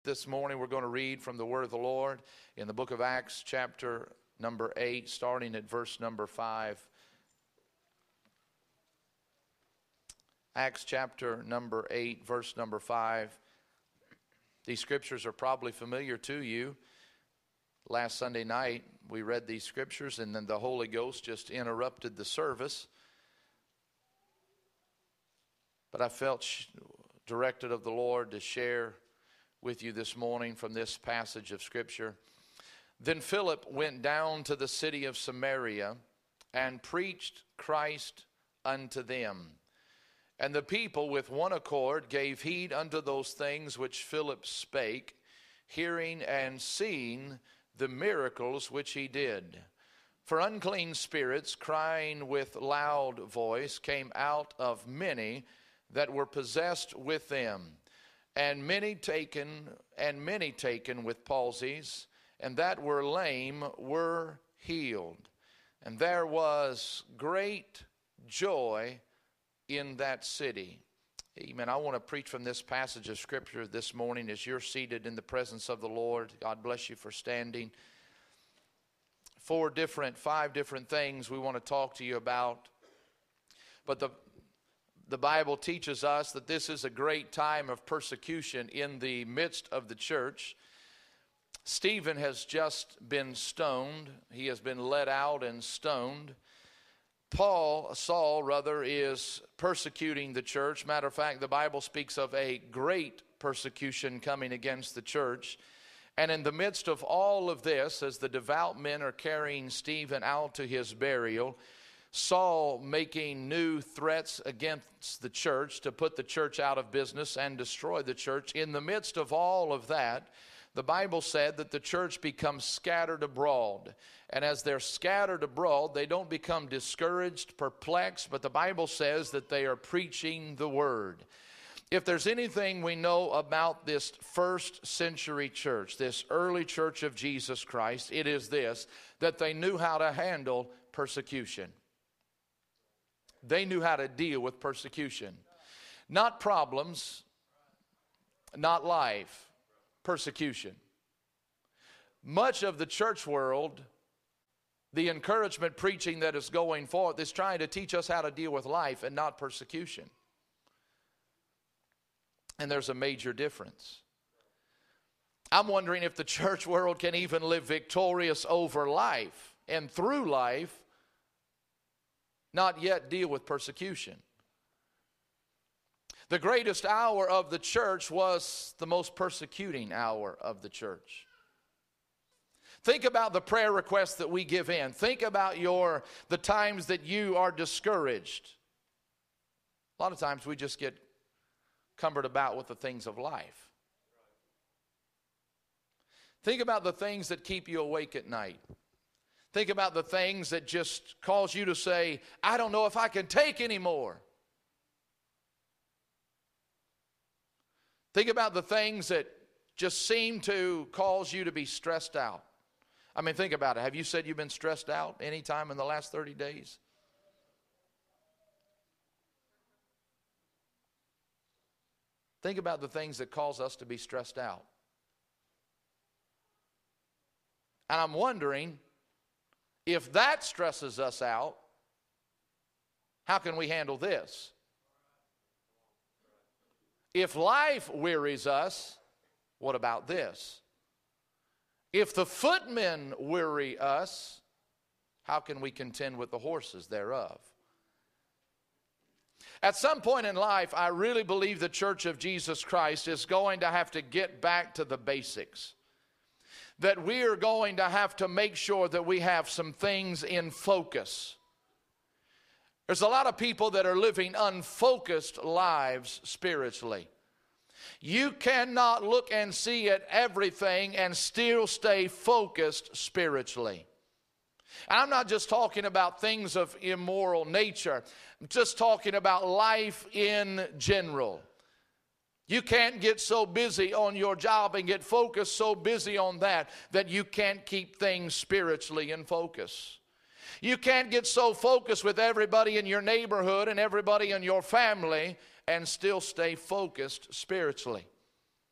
This morning we're going to read from the Word of the Lord in the book of Acts chapter number 8, starting at verse number 5. Acts chapter number 8, verse number 5. These scriptures are probably familiar to you. Last Sunday night we read these scriptures and then the Holy Ghost just interrupted the service. But I felt directed of the Lord to share with you this morning from this passage of Scripture. Then Philip went down to the city of Samaria and preached Christ unto them. And the people with one accord gave heed unto those things which Philip spake, hearing and seeing the miracles which he did. For unclean spirits, crying with loud voice, came out of many that were possessed with them. And many taken with palsies, and that were lame were healed. And there was great joy in that city. Amen. I want to preach from this passage of Scripture this morning as you're seated in the presence of the Lord. God bless you for standing. 5 different things we want to talk to you about. But the Bible teaches us that this is a great time of persecution in the midst of the church. Stephen has just been stoned. He has been led out and stoned. Saul, is persecuting the church. Matter of fact, the Bible speaks of a great persecution coming against the church. And in the midst of all of this, as the devout men are carrying Stephen out to his burial, Saul making new threats against the church to put the church out of business and destroy the church. In the midst of all of that, the Bible said that the church becomes scattered abroad. And as they're scattered abroad, they don't become discouraged, perplexed, but the Bible says that they are preaching the word. If there's anything we know about this first century church, this early church of Jesus Christ, it is this, that they knew how to handle persecution. They knew how to deal with persecution. Not problems, not life, persecution. Much of the church world, the encouragement preaching that is going forth is trying to teach us how to deal with life and not persecution. And there's a major difference. I'm wondering if the church world can even live victorious over life and through life not yet deal with persecution. The greatest hour of the church was the most persecuting hour of the church. Think about the prayer requests that we give in. Think about the times that you are discouraged. A lot of times we just get cumbered about with the things of life. Think about the things that keep you awake at night. Think about the things that just cause you to say, I don't know if I can take anymore. Think about the things that just seem to cause you to be stressed out. I mean, think about it. Have you said you've been stressed out any time in the last 30 days? Think about the things that cause us to be stressed out. And I'm wondering, if that stresses us out, how can we handle this? If life wearies us, what about this? If the footmen weary us, how can we contend with the horses thereof? At some point in life, I really believe the Church of Jesus Christ is going to have to get back to the basics. That we are going to have to make sure that we have some things in focus. There's a lot of people that are living unfocused lives spiritually. You cannot look and see at everything and still stay focused spiritually. And I'm not just talking about things of immoral nature. I'm just talking about life in general. You can't get so busy on your job and get focused so busy on that you can't keep things spiritually in focus. You can't get so focused with everybody in your neighborhood and everybody in your family and still stay focused spiritually.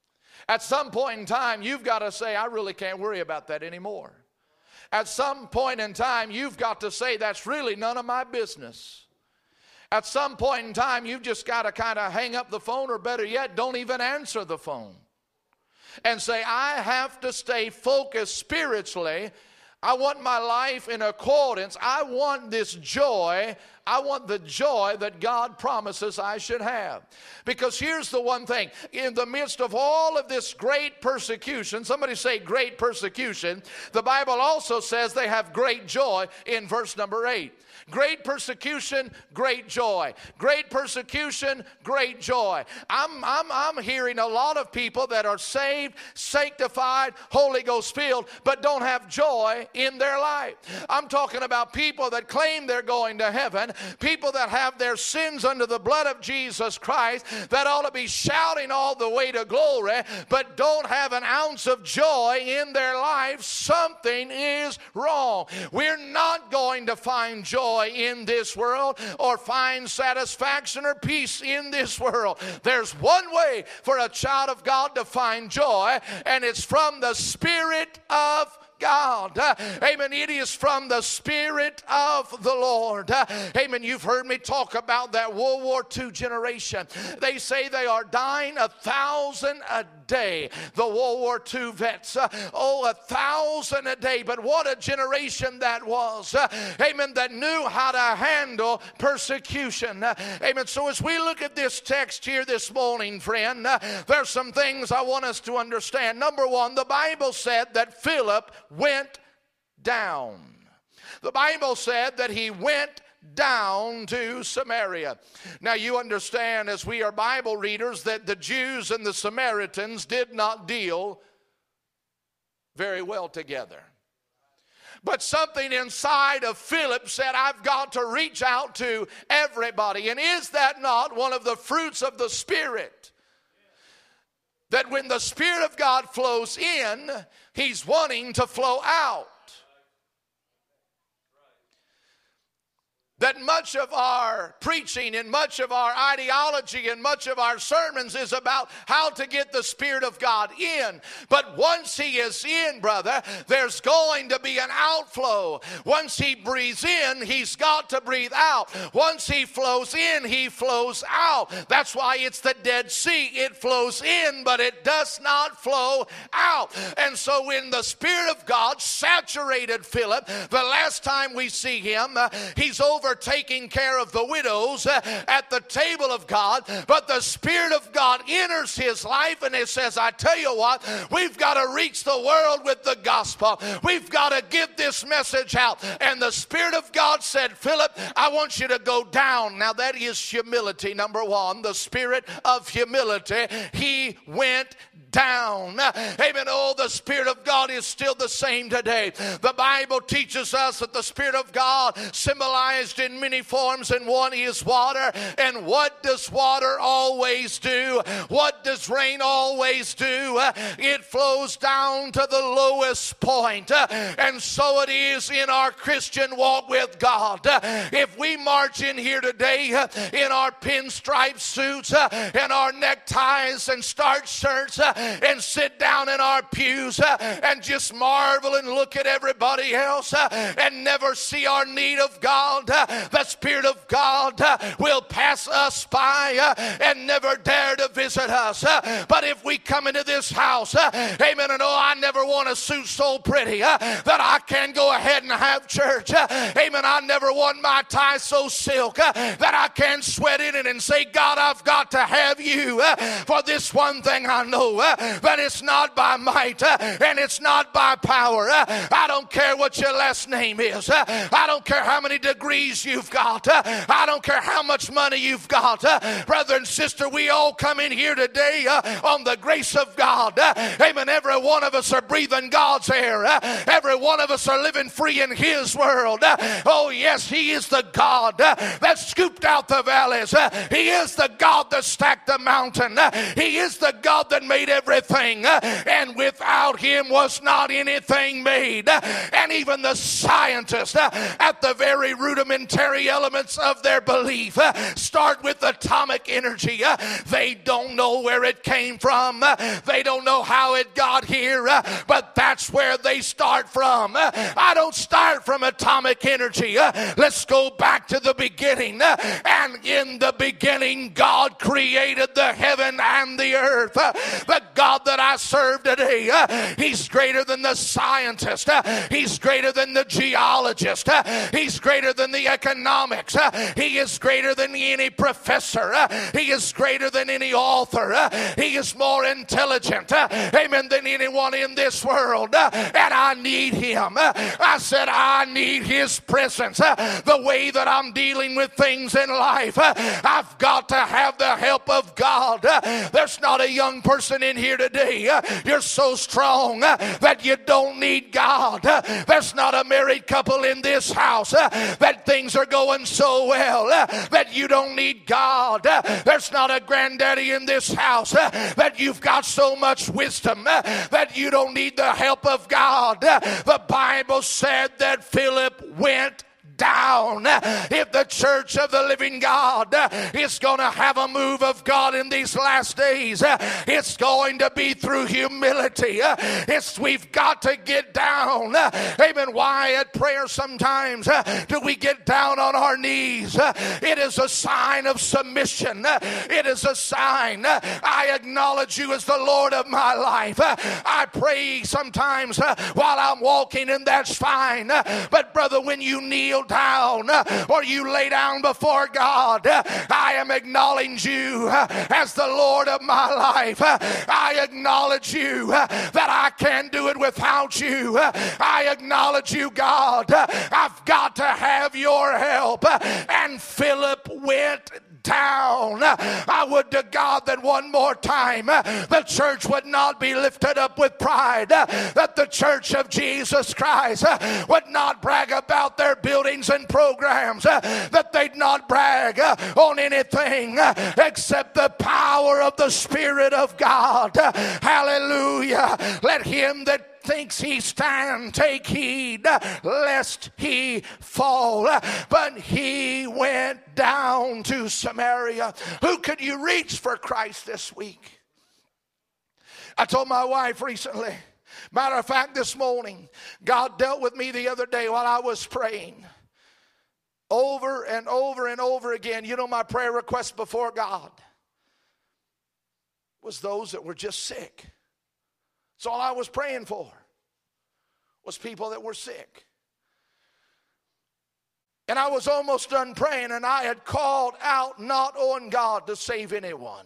At some point in time, you've got to say, I really can't worry about that anymore. At some point in time, you've got to say, that's really none of my business. At some point in time, you've just got to kind of hang up the phone, or better yet, don't even answer the phone. And say, I have to stay focused spiritually. I want my life in accordance. I want this joy. I want the joy that God promises I should have. Because here's the one thing. In the midst of all of this great persecution, somebody say great persecution, the Bible also says they have great joy in verse number 8. Great persecution, great joy. Great persecution, great joy. I'm hearing a lot of people that are saved, sanctified, Holy Ghost filled, but don't have joy in their life. I'm talking about people that claim they're going to heaven, people that have their sins under the blood of Jesus Christ, that ought to be shouting all the way to glory, but don't have an ounce of joy in their life. Something is wrong. We're not going to find joy in this world, or find satisfaction or peace in this world. There's one way for a child of God to find joy, and it's from the Spirit of God. Amen. It is from the Spirit of the Lord. Amen. You've heard me talk about that World War II generation. They say they are dying 1,000 a day. The World War II vets. 1,000 a day. But what a generation that was. Amen. That knew how to handle persecution. Amen. So as we look at this text here this morning, friend, there's some things I want us to understand. Number one, the Bible said that Philip went down. The Bible said that he went down to Samaria. Now you understand, as we are Bible readers, that the Jews and the Samaritans did not deal very well together. But something inside of Philip said, I've got to reach out to everybody. And is that not one of the fruits of the Spirit? That when the Spirit of God flows in, He's wanting to flow out. That much of our preaching and much of our ideology and much of our sermons is about how to get the Spirit of God in. But once He is in, brother, there's going to be an outflow. Once He breathes in, He's got to breathe out. Once He flows in, He flows out. That's why it's the Dead Sea. It flows in, but it does not flow out. And so when the Spirit of God saturated Philip, the last time we see him, he's over taking care of the widows at the table of God, but the Spirit of God enters his life, and it says, I tell you what, we've got to reach the world with the gospel. We've got to give this message out. And the Spirit of God said, Philip, I want you to go down. Now that is humility, number one, the spirit of humility. He went down. Amen. Oh, the Spirit of God is still the same today. The Bible teaches us that the Spirit of God symbolized in many forms, and one is water. And what does water always do? What does rain always do? It flows down to the lowest point. And so it is in our Christian walk with God. If we march in here today in our pinstripe suits and our neckties and starch shirts and sit down in our pews and just marvel and look at everybody else and never see our need of God, the Spirit of God will pass us by and never dare to visit us. But if we come into this house, amen, and oh, I never want a suit so pretty that I can go ahead and have church. Amen. I never want my tie so silk that I can sweat in it and say, God, I've got to have you. For this one thing I know, that it's not by might and it's not by power. I don't care what your last name is. I don't care how many degrees you've got. I don't care how much money you've got. Brother and sister, we all come in here today on the grace of God. Amen. Every one of us are breathing God's air. Every one of us are living free in His world. Oh yes, He is the God that scooped out the valleys. He is the God that stacked the mountain. He is the God that made every everything, and without him was not anything made. And even the scientists, at the very rudimentary elements of their belief, start with atomic energy. They don't know where it came from. They don't know how it got here, but that's where they start from. I don't start from atomic energy. Let's go back to the beginning. And in the beginning, God created the heaven and the earth. The God that I serve today, he's greater than the scientist. He's greater than the geologist. He's greater than the economics. He is greater than any professor. He is greater than any author. He is more intelligent, amen, than anyone in this world. And I need him. I said I need his presence. The way that I'm dealing with things in life, I've got to have the help of God. There's not a young person in here today. You're so strong that you don't need God. There's not a married couple in this house that things are going so well that you don't need God. There's not a granddaddy in this house that you've got so much wisdom that you don't need the help of God. The Bible said that Philip went down. If the church of the living God is going to have a move of God in these last days, it's going to be through humility. We've got to get down. Amen. Why at prayer sometimes do we get down on our knees? It is a sign of submission. It is a sign. I acknowledge you as the Lord of my life. I pray sometimes while I'm walking, and that's fine. But brother, when you kneel down or you lay down before God, I am acknowledging you as the Lord of my life. I acknowledge you that I can't do it without you. I acknowledge you, God. I've got to have your help. And Philip went down. I would to God that one more time the church would not be lifted up with pride, that the church of Jesus Christ would not brag about their buildings and programs, that they'd not brag on anything except the power of the Spirit of God. Hallelujah. Let him that thinks he stand take heed lest he fall. But he went down to Samaria. Who could you reach for Christ this week? I told my wife recently, matter of fact this morning, God dealt with me the other day while I was praying over and over and over again. You know, my prayer request before God was those that were just sick. So all I was praying for was people that were sick. And I was almost done praying, and I had called out not on God to save anyone.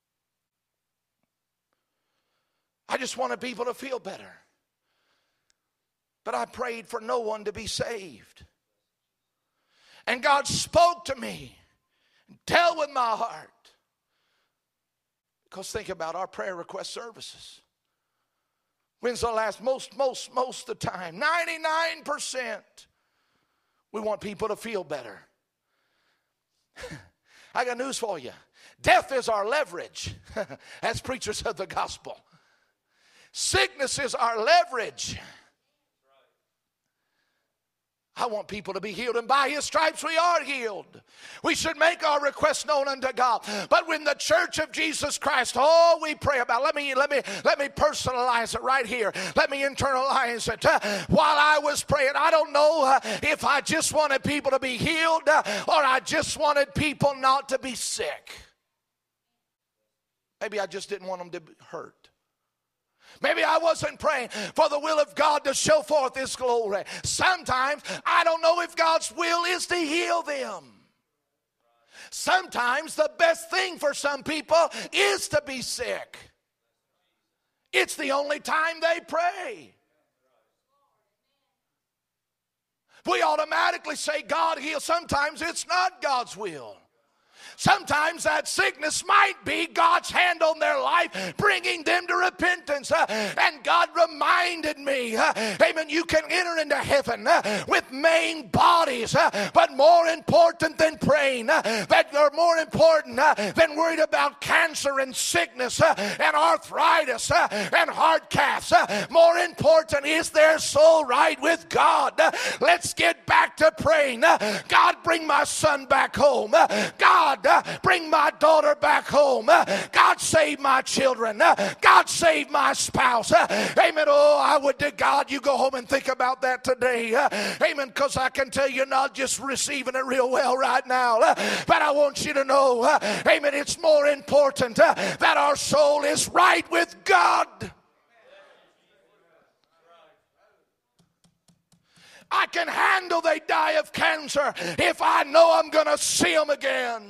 I just wanted people to feel better. But I prayed for no one to be saved. And God spoke to me and dealt with my heart. Because think about our prayer request services. When's the last? Most of the time, 99%, we want people to feel better. I got news for you. Death is our leverage as preachers of the gospel. Sickness is our leverage. I want people to be healed, and by his stripes we are healed. We should make our requests known unto God. But when the church of Jesus Christ, we pray about, let me personalize it right here. Let me internalize it. While I was praying, I don't know if I just wanted people to be healed or I just wanted people not to be sick. Maybe I just didn't want them to be hurt. Maybe I wasn't praying for the will of God to show forth his glory. Sometimes I don't know if God's will is to heal them. Sometimes the best thing for some people is to be sick. It's the only time they pray. We automatically say God heals. Sometimes it's not God's will. Sometimes that sickness might be God's hand on their life, bringing them to repentance. And God reminded me, amen, you can enter into heaven with maimed bodies, but more important than praying, that are more important than worried about cancer and sickness and arthritis and heart caths. More important is their soul right with God. Let's get back to praying. God, bring my son back home. God, bring my daughter back home. God, save my children. God, save my spouse. Amen. Oh, I would to God you go home and think about that today. Amen. Because I can tell you're not just receiving it real well right now. But I want you to know, amen, it's more important that our soul is right with God. I can handle they die of cancer if I know I'm going to see them again.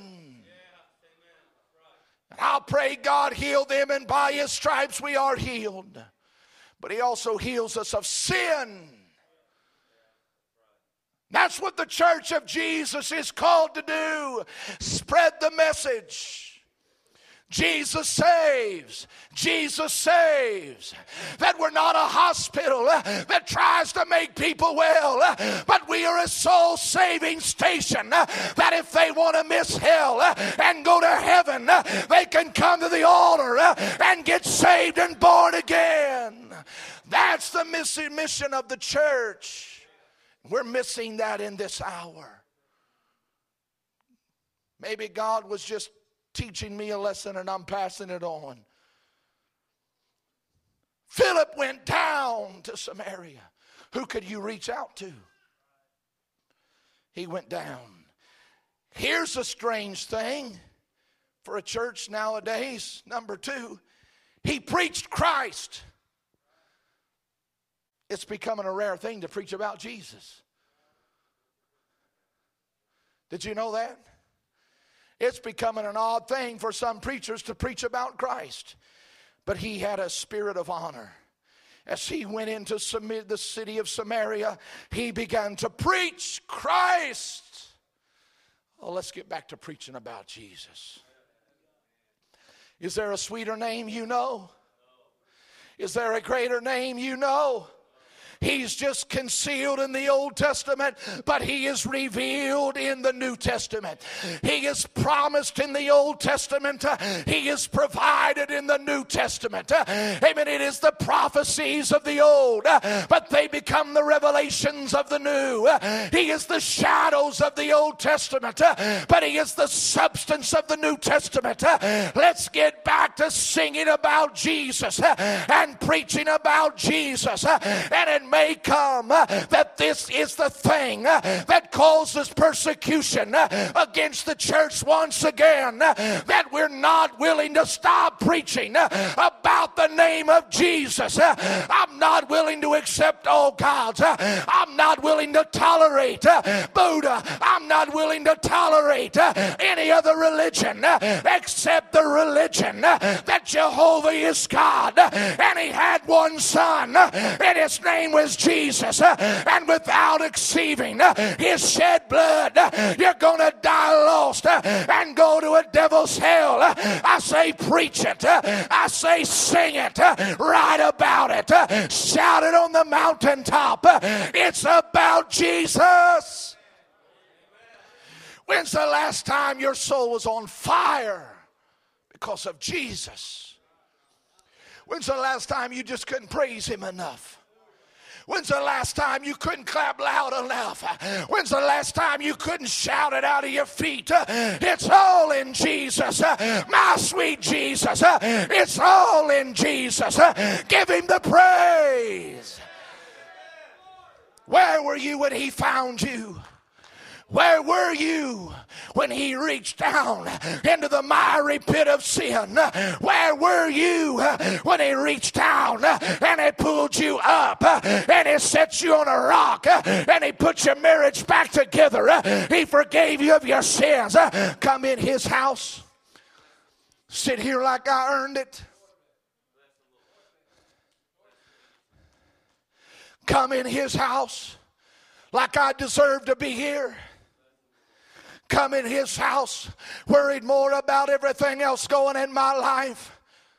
And I'll pray God heal them, and by his stripes we are healed. But he also heals us of sin. That's what the church of Jesus is called to do. Spread the message. Jesus saves. Jesus saves. That we're not a hospital that tries to make people well, but we are a soul-saving station that if they want to miss hell and go to heaven, they can come to the altar and get saved and born again. That's the mission of the church. We're missing that in this hour. Maybe God was just teaching me a lesson and I'm passing it on. Philip went down to Samaria. Who could you reach out to? He went down. Here's a strange thing for a church nowadays. Number two, he preached Christ. It's becoming a rare thing to preach about Jesus. Did you know that? It's becoming an odd thing for some preachers to preach about Christ. But he had a spirit of honor. As he went into the city of Samaria, he began to preach Christ. Oh, let's get back to preaching about Jesus. Is there a sweeter name you know? Is there a greater name you know? He's just concealed in the Old Testament, but he is revealed in the New Testament. He is promised in the Old Testament. He is provided in the New Testament. Amen. It is the prophecies of the old, but they become the revelations of the new. He is the shadows of the Old Testament, but he is the substance of the New Testament. Let's get back to singing about Jesus and preaching about Jesus. And it may come that this is the thing that causes persecution against the church once again, that we're not willing to stop preaching about the name of Jesus. I'm not willing to accept all gods. I'm not willing to tolerate Buddha. I'm not willing to tolerate any other religion except the religion that Jehovah is God, and he had one son, and his name was Jesus, and without receiving his shed blood, you're going to die lost and go to a devil's hell. I say preach it. I say sing it. Write about it. Shout it on the mountaintop. It's about Jesus. When's the last time your soul was on fire because of Jesus? When's the last time you just couldn't praise him enough? When's the last time you couldn't clap loud enough? When's the last time you couldn't shout it out of your feet? It's all in Jesus. My sweet Jesus. It's all in Jesus. Give him the praise. Where were you when he found you? Where were you when he reached down into the miry pit of sin? Where were you when he reached down and he pulled you up and he set you on a rock and he put your marriage back together? He forgave you of your sins. Come in his house. Sit here like I earned it. Come in his house like I deserve to be here. come in his house worried more about everything else going in my life.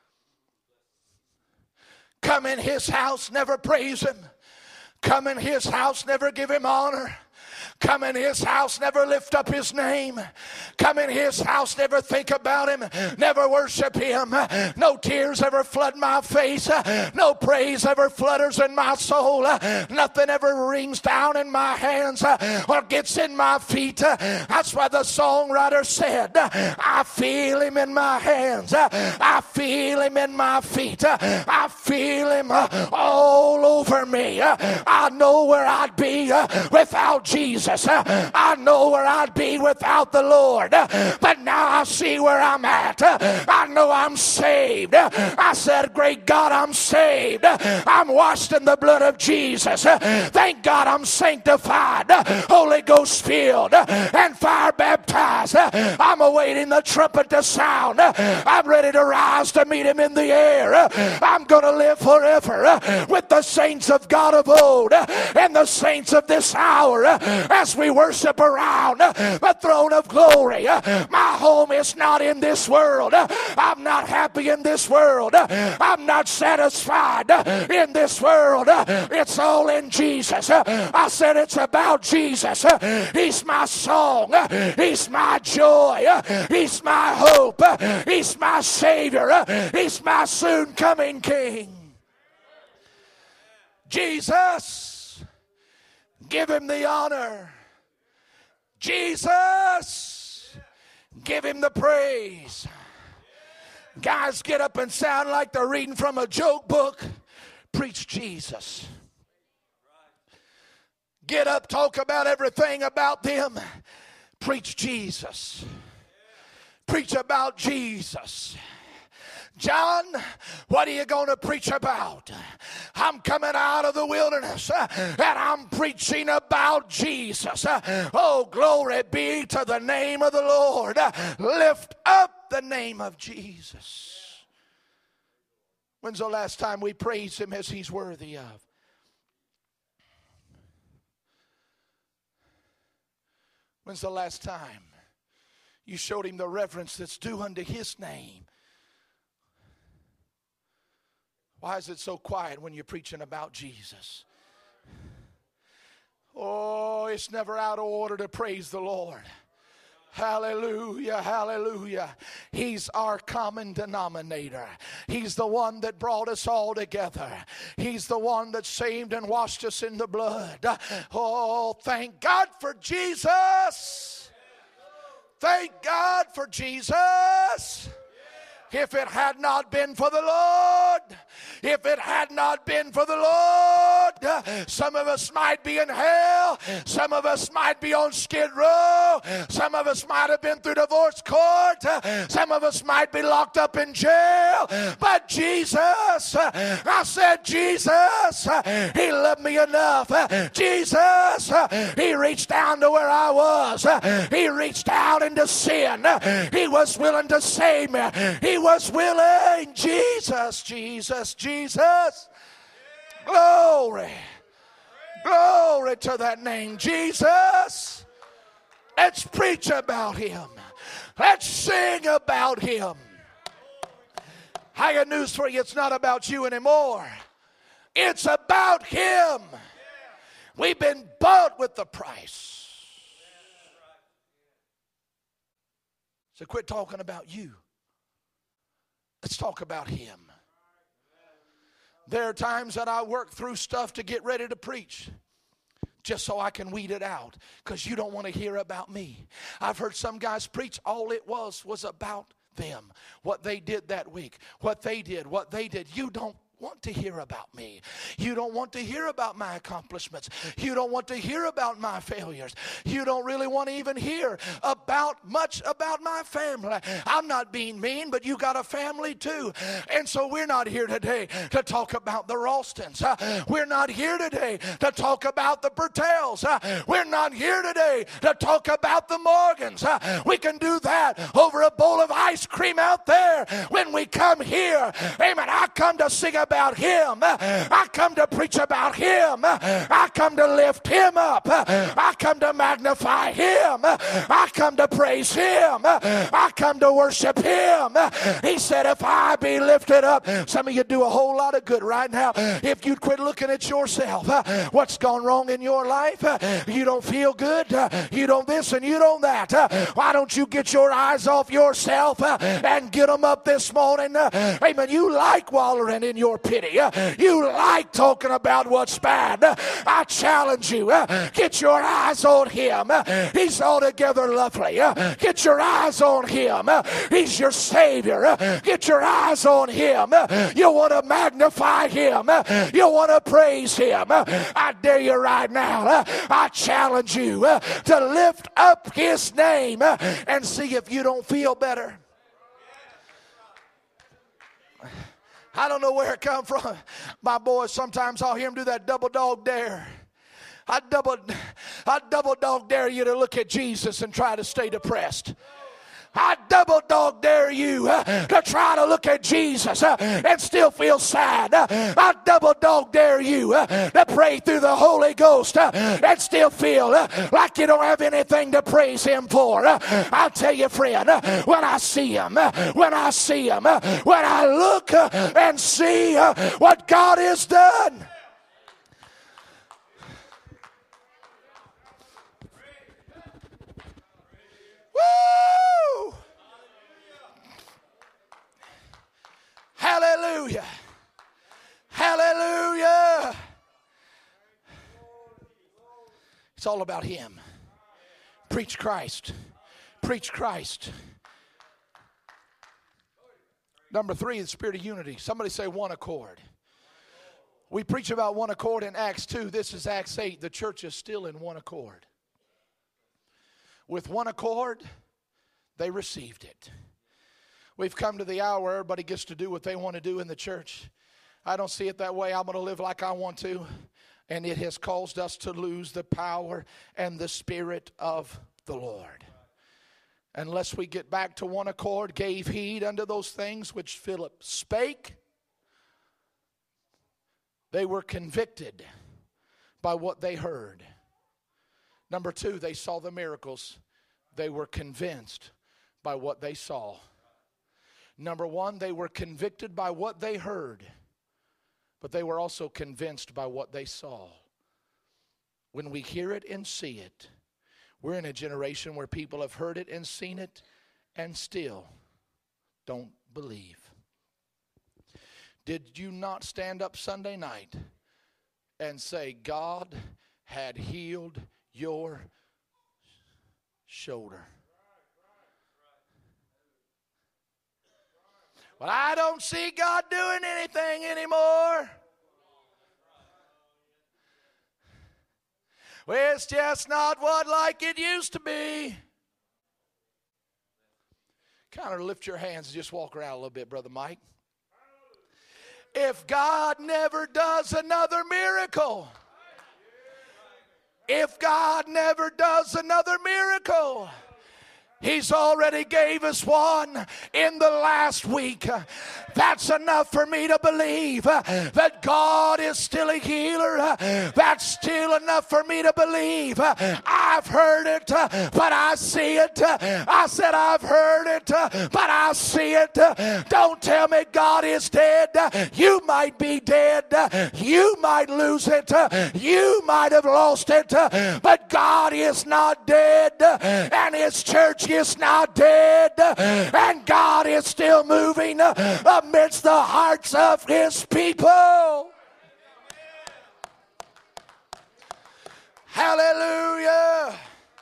Come in his house, never praise him. Come in his house, never give him honor. Come in his house, never lift up his name. Come in his house, never think about him, never worship him. No tears ever flood my face. No praise ever flutters in my soul. Nothing ever rings down in my hands or gets in my feet. That's why the songwriter said, I feel him in my hands. I feel him in my feet. I feel him all over me. I know where I'd be without Jesus. I know where I'd be without the Lord, but now I see where I'm at. I know I'm saved. I said, great God, I'm saved. I'm washed in the blood of Jesus. Thank God I'm sanctified, Holy Ghost filled, and fire baptized. I'm awaiting the trumpet to sound. I'm ready to rise to meet him in the air. I'm going to live forever with the saints of God of old and the saints of this hour as we worship around the throne of glory. My home is not in this world. I'm not happy in this world. I'm not satisfied in this world. It's all in Jesus. I said it's about Jesus. He's my song. He's my joy. He's my hope. He's my Savior. He's my soon coming King. Jesus, give him the honor. Jesus, give him the praise. Guys, get up and sound like they're reading from a joke book. Preach Jesus. Get up, talk about everything about them. Preach Jesus. Preach about Jesus. John, what are you going to preach about? I'm coming out of the wilderness and I'm preaching about Jesus. Oh, glory be to the name of the Lord. Lift up the name of Jesus. When's the last time we praised him as he's worthy of? When's the last time you showed him the reverence that's due unto his name? Why is it so quiet when you're preaching about Jesus? Oh, it's never out of order to praise the Lord. Hallelujah, hallelujah. He's our common denominator. He's the one that brought us all together. He's the one that saved and washed us in the blood. Oh, thank God for Jesus. Thank God for Jesus. If it had not been for the Lord, if it had not been for the Lord, some of us might be in hell. Some of us might be on Skid Row. Some of us might have been through divorce court. Some of us might be locked up in jail. But Jesus, I said, Jesus, he loved me enough. Jesus, he reached down to where I was. He reached out into sin. He was willing to save me. He was willing. Jesus, Jesus, Jesus. Glory. Glory to that name, Jesus. Let's preach about him. Let's sing about him. I got news for you. It's not about you anymore. It's about him. We've been bought with the price. So quit talking about you. Let's talk about him. There are times that I work through stuff to get ready to preach, just so I can weed it out, because you don't want to hear about me. I've heard some guys preach, all it was about them, what they did that week, what they did. You don't want to hear about me. You don't want to hear about my accomplishments. You don't want to hear about my failures. You don't really want to even hear much about my family. I'm not being mean, but you got a family too. And so we're not here today to talk about the Ralstons. We're not here today to talk about the Bertels. We're not here today to talk about the Morgans. We can do that over a bowl of ice cream out there. When we come here, amen, I come to sing about about Him. I come to preach about Him. I come to lift Him up. I come to magnify Him. I come to praise Him. I come to worship Him. He said, if I be lifted up, some of you do a whole lot of good right now if you'd quit looking at yourself. What's gone wrong in your life? You don't feel good. You don't this and you don't that. Why don't you get your eyes off yourself and get them up this morning? Amen. You like wallowing in your pity. You like talking about what's bad. I challenge you. Get your eyes on Him. He's altogether lovely. Get your eyes on Him. He's your Savior. Get your eyes on Him. You want to magnify Him. You want to praise Him. I dare you right now. I challenge you to lift up His name and see if you don't feel better. I don't know where it come from. My boys, sometimes I'll hear them do that double dog dare. I double dog dare you to look at Jesus and try to stay depressed. I double dog dare you to try to look at Jesus and still feel sad. I double dog dare you to pray through the Holy Ghost and still feel like you don't have anything to praise Him for. I'll tell you, friend, when I see Him, when I look and see what God has done. Woo! Hallelujah. Hallelujah. It's all about Him. Preach Christ. Preach Christ. Number 3, the spirit of unity. Somebody say one accord. We preach about one accord in Acts 2. This is Acts 8. The church is still in one accord. With one accord, they received it. We've come to the hour where everybody gets to do what they want to do in the church. I don't see it that way. I'm going to live like I want to. And it has caused us to lose the power and the Spirit of the Lord. Unless we get back to one accord, gave heed unto those things which Philip spake, they were convicted by what they heard. Number 2, they saw the miracles. They were convinced by what they saw. Number 1, they were convicted by what they heard, but they were also convinced by what they saw. When we hear it and see it, we're in a generation where people have heard it and seen it and still don't believe. Did you not stand up Sunday night and say, God had healed your shoulder? Well, I don't see God doing anything anymore. Well, it's just not what like it used to be. Kind of lift your hands and just walk around a little bit, Brother Mike. If God never does another miracle, if God never does another miracle, He's already gave us one in the last week. That's enough for me to believe that God is still a healer. That's still enough for me to believe. I've heard it, but I see it. I said I've heard it, but I see it. Don't tell me God is dead. You might be dead. You might lose it. You might have lost it. But God is not dead. And His church is not dead, and God is still moving amidst the hearts of His people. Hallelujah.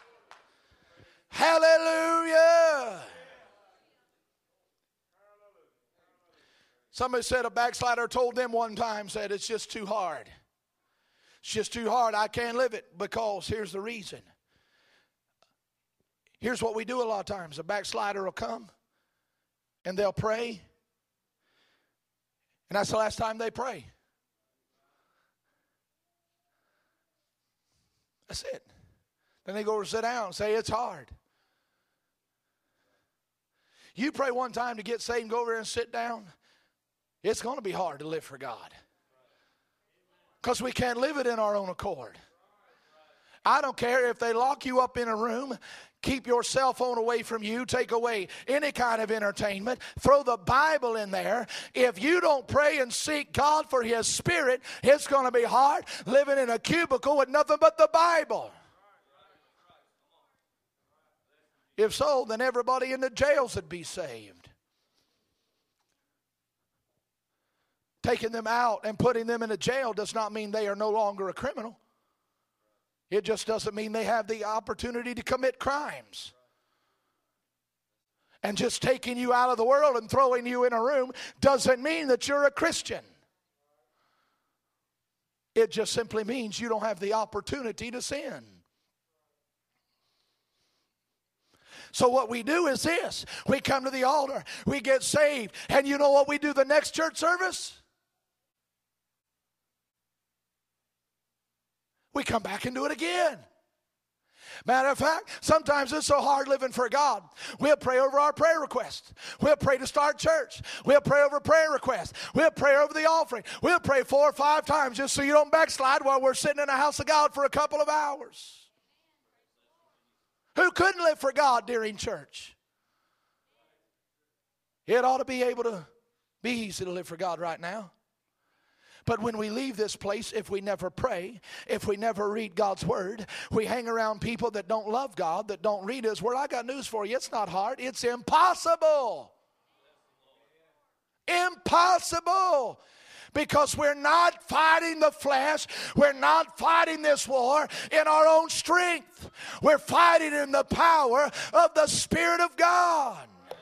Hallelujah. Somebody said a backslider told them one time, said it's just too hard. It's just too hard. I can't live it because here's the reason. Here's what we do a lot of times. A backslider will come and they'll pray. And that's the last time they pray. That's it. Then they go over and sit down and say it's hard. You pray one time to get saved and go over there and sit down. It's going to be hard to live for God. Because we can't live it in our own accord. I don't care if they lock you up in a room, keep your cell phone away from you, take away any kind of entertainment, throw the Bible in there. If you don't pray and seek God for His Spirit, it's going to be hard living in a cubicle with nothing but the Bible. If so, then everybody in the jails would be saved. Taking them out and putting them in a jail does not mean they are no longer a criminal. It just doesn't mean they have the opportunity to commit crimes. And just taking you out of the world and throwing you in a room doesn't mean that you're a Christian. It just simply means you don't have the opportunity to sin. So what we do is this. We come to the altar. We get saved. And you know what we do the next church service? We come back and do it again. Matter of fact, sometimes it's so hard living for God. We'll pray over our prayer requests. We'll pray to start church. We'll pray over prayer requests. We'll pray over the offering. We'll pray 4 or 5 times just so you don't backslide while we're sitting in the house of God for a couple of hours. Who couldn't live for God during church? It ought to be able to be easy to live for God right now. But when we leave this place, if we never pray, if we never read God's Word, we hang around people that don't love God, that don't read His Word. I got news for you. It's not hard. It's impossible. Impossible. Because we're not fighting the flesh. We're not fighting this war in our own strength. We're fighting in the power of the Spirit of God.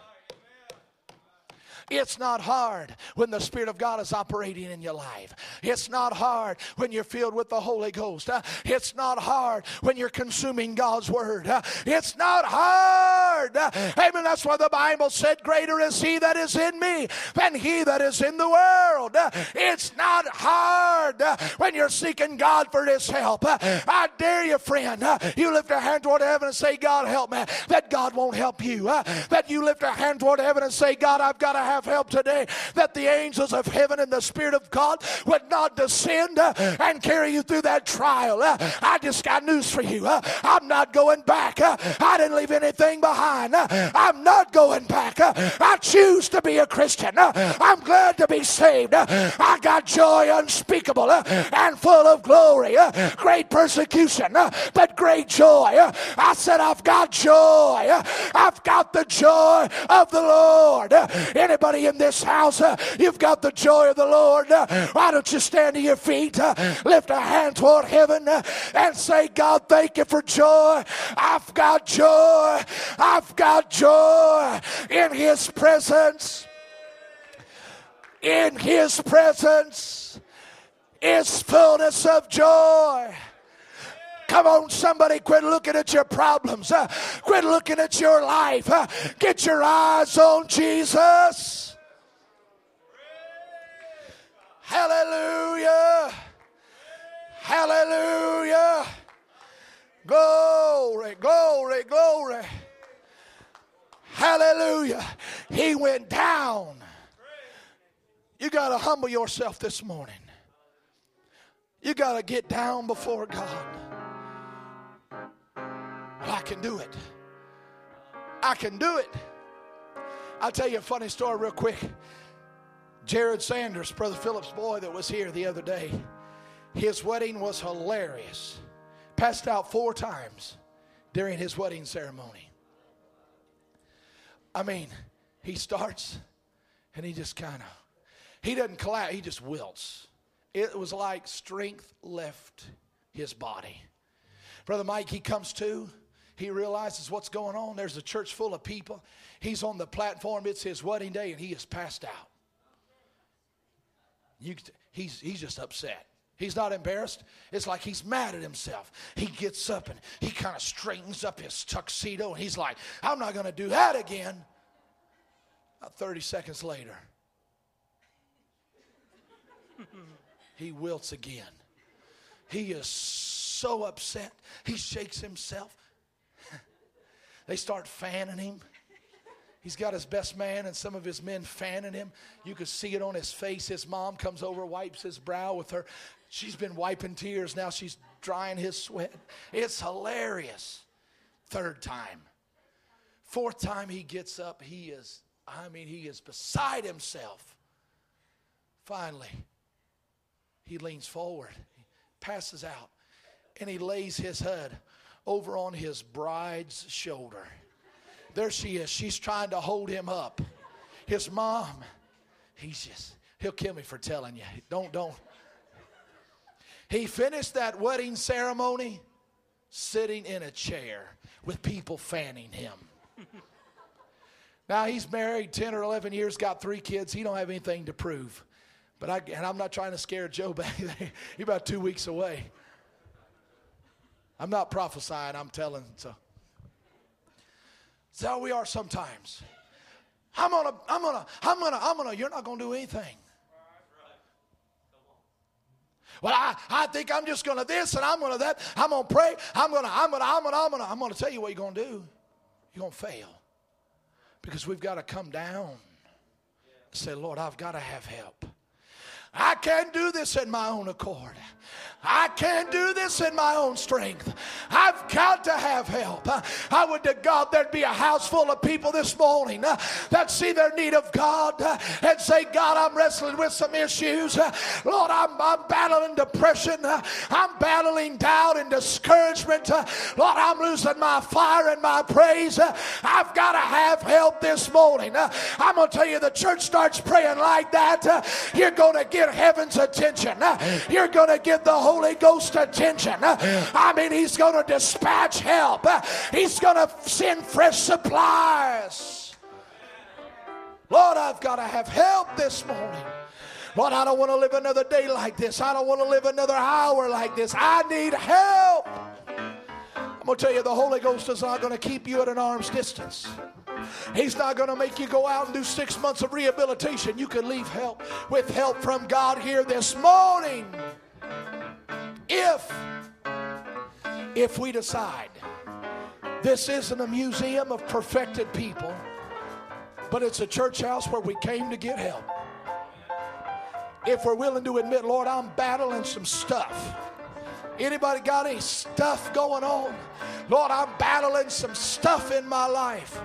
It's not hard when the Spirit of God is operating in your life. It's not hard when you're filled with the Holy Ghost. It's not hard when you're consuming God's Word. It's not hard. Amen. That's why the Bible said, greater is He that is in me than he that is in the world. It's not hard when you're seeking God for His help. I dare you, friend, you lift a hand toward heaven and say, God, help me. That God won't help you. That you lift a hand toward heaven and say, God, I've got to have help today, that the angels of heaven and the Spirit of God would not descend and carry you through that trial. I just got news for you. I'm not going back. I didn't leave anything behind. I'm not going back. I choose to be a Christian. I'm glad to be saved. I got joy unspeakable and full of glory. Great persecution, but great joy. I said, I've got joy. I've got the joy of the Lord. Anybody in this house, you've got the joy of the Lord? Why don't you stand to your feet, lift a hand toward heaven and say, God, thank you for joy. I've got joy. I've got joy in His presence. In His presence is fullness of joy. Come on, somebody, quit looking at your problems. Quit looking at your life. Get your eyes on Jesus. Hallelujah. Hallelujah. Glory, glory, glory. Hallelujah. He went down. You got to humble yourself this morning. You got to get down before God. I can do it. I can do it. I'll tell you a funny story real quick. Jared Sanders, Brother Philip's boy that was here the other day, his wedding was hilarious. Passed out 4 times during his wedding ceremony. I mean, he starts and he just he doesn't collapse, he just wilts. It was like strength left his body. Brother Mike, he comes to. He realizes what's going on. There's a church full of people. He's on the platform. It's his wedding day, and he is passed out. He's just upset. He's not embarrassed. It's like he's mad at himself. He gets up, and he kind of straightens up his tuxedo, and he's like, I'm not going to do that again. About 30 seconds later, he wilts again. He is so upset. He shakes himself. They start fanning him. He's got his best man and some of his men fanning him. You could see it on his face. His mom comes over, wipes his brow with her. She's been wiping tears. Now she's drying his sweat. It's hilarious. Third time. Fourth time he gets up, he is beside himself. Finally, he leans forward, he passes out, and he lays his head over on his bride's shoulder. There she is. She's trying to hold him up. His mom, he'll kill me for telling you. Don't. He finished that wedding ceremony sitting in a chair with people fanning him. Now he's married 10 or 11 years, got 3 kids. He don't have anything to prove. And I'm not trying to scare Joe back there. He's about 2 weeks away. I'm not prophesying, I'm telling. So that's how we are sometimes. I'm gonna, you're not gonna do anything. Well, I think I'm just gonna this and I'm gonna that. I'm gonna pray. I'm gonna tell you what you're gonna do. You're gonna fail. Because we've got to come down and say, Lord, I've got to have help. I can't do this in my own accord. I can't do this in my own strength. I've got to have help. I would to God there'd be a house full of people this morning that see their need of God and say, God, I'm wrestling with some issues. Lord, I'm battling depression. I'm battling doubt and discouragement. Lord, I'm losing my fire and my praise. I've got to have help this morning. I'm going to tell you, the church starts praying like that. You're going to get heaven's attention. You're going to get the Holy Ghost attention. He's going to dispatch help. He's going to send fresh supplies. Lord, I've got to have help this morning. Lord, I don't want to live another day like this. I don't want to live another hour like this. I need help. I'm going to tell you, the Holy Ghost is not going to keep you at an arm's distance. He's not going to make you go out and do 6 months of rehabilitation. You can leave with help from God here this morning. If we decide this isn't a museum of perfected people, but it's a church house where we came to get help. If we're willing to admit, Lord, I'm battling some stuff. Anybody got any stuff going on? Lord, I'm battling some stuff in my life.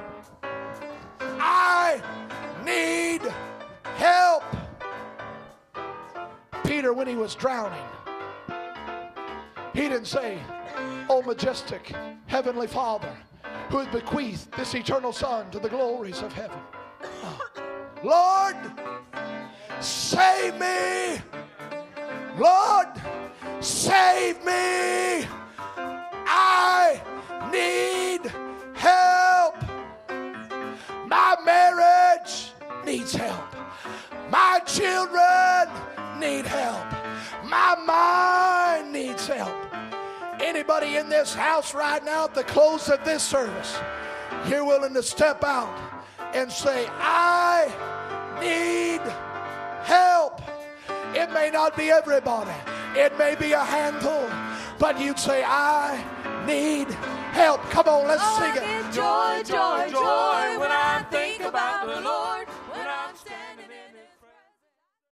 I need help. Peter, when he was drowning, he didn't say, "Oh, majestic heavenly Father, who has bequeathed this eternal Son to the glories of heaven. Lord, save me. Lord, save me. I need help. My marriage needs help. My children need help. My mind needs help." Anybody in this house right now at the close of this service, you're willing to step out and say, I need help. It may not be everybody. It may be a handful. But you'd say, I need help. Come on, let's sing it. I get joy, joy, joy when I think about the Lord.